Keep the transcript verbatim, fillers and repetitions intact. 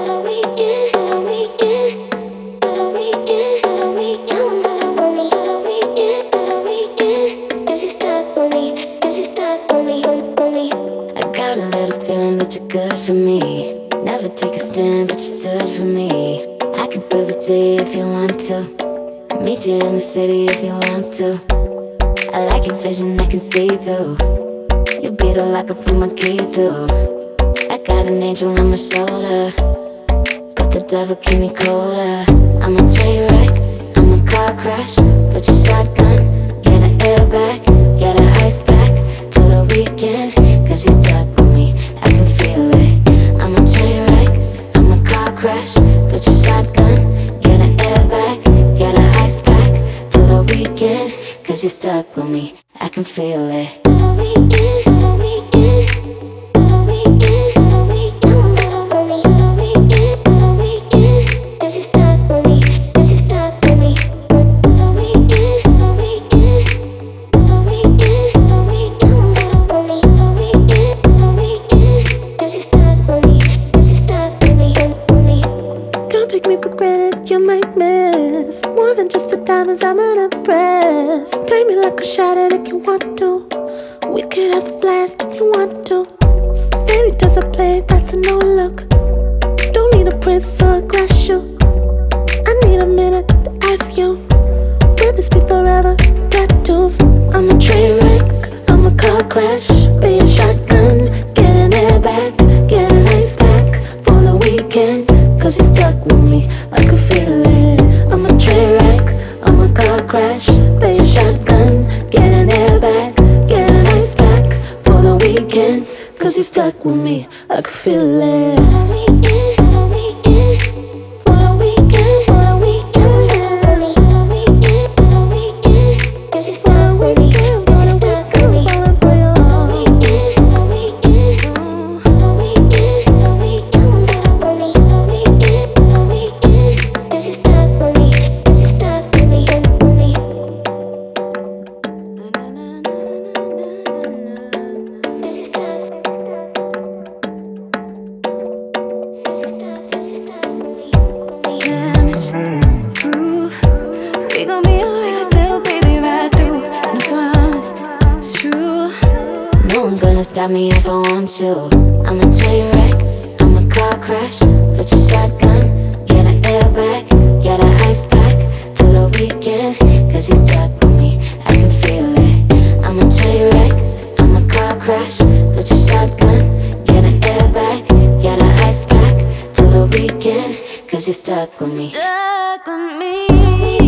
Good for me. Never take a stand, but you stood for me. I could prove it to you if you want to. Meet you in the city if you want to. I like your vision, I can see through. You beat the lock, I put my key through. I got an angel on my shoulder, but the devil keep me colder. I'm a train wreck, I'm a car crash. Put your shotgun, get an airbag, get an ice pack for the weekend, cause you stuck with me. I can feel it. I'm a train wreck, I'm a car crash. Put your shotgun, get an airbag, get an ice pack for the weekend, cause you're stuck with me. I can feel it. For the weekend, for the weekend, for the weekend, for the weekend, for the weekend, for the weekend, cause you're stuck with me, cause you're stuck with me. For the weekend, for the weekend, for the weekend, for the weekend, for the weekend, for the weekend, cause you're stuck with me, cause you're stuck with me, with me. Don't take me for granted, you might miss more than just the diamonds I'm gonna press. Play me like a shot at if you want to. We could have a blast if you want to. Baby, does I play? That's a no look. Don't need a prince or a glass shoe. I need a minute to ask you, will this be forever? Tattoos. I'm a train wreck, I'm a car crash. Be a shotgun, get an airbag, get an ice pack for the weekend, cause you're stuck with me. I can feel it. I'm a train wreck, I'm a car crash. Be a shotgun, get an airbag, get an ice pack for the weekend, cause you're stuck with me. I can feel it. For the weekend, for the weekend, for the weekend, for the weekend, for the weekend, for the weekend, cause you're stuck with me, cause you're stuck with me. For the weekend, for the weekend, for the weekend, for the weekend, for the weekend, for the weekend, cause you're stuck with me, cause you're stuck with me, with me. Cause you're stuck. Cause you're stuck, cause you're stuck with me, with me. Damage, groove. We gon' be alright, little baby, right through. And I promise, it's true. No one gonna stop me if I want you. I'm a train wreck, I'm a car crash. Put your shotgun, get an airbag, get an ice pack for the weekend, cause you're stuck with me. I can feel it. I'm a train wreck, I'm a car crash. Put your shotgun, get an airbag, get an ice pack for the weekend, cause you're stuck with me. Stuck with me.